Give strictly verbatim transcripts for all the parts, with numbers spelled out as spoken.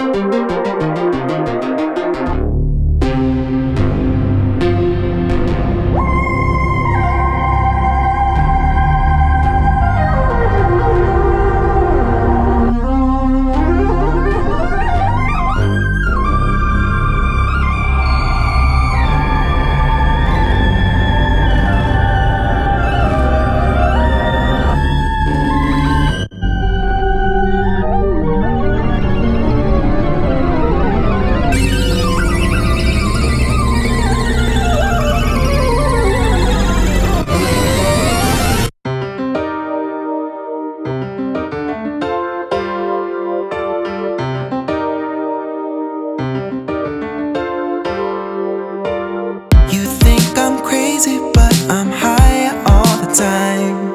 You think I'm crazy, but I'm high all the time.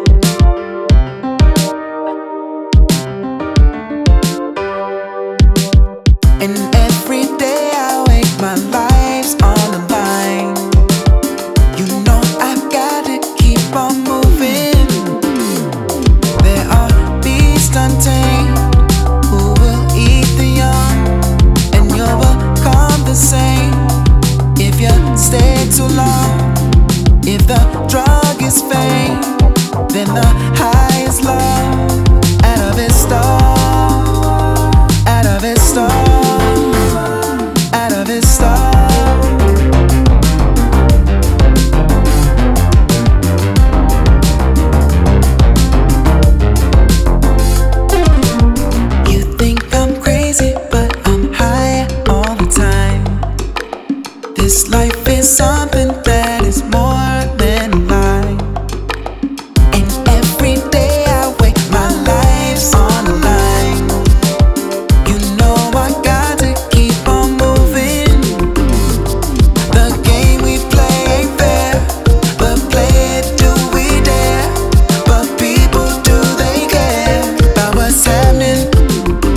And every day I wake, my life's on the line. You know I've gotta keep on moving. There are beasts untamed who will eat the young, and you'll become the same if you stay too long. If the drug is fame, then the high is love. Out of it stall, out of it stall, out of it stall. You think I'm crazy, but I'm high all the time. This life is something that is more than a lie. And every day I wake, my life's on the line. You know I got to keep on moving. The game we play ain't fair, but play it, do we dare? But people, do they care about what's happening?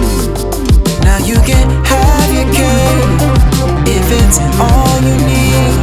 Now you can have your cake if it's all you need.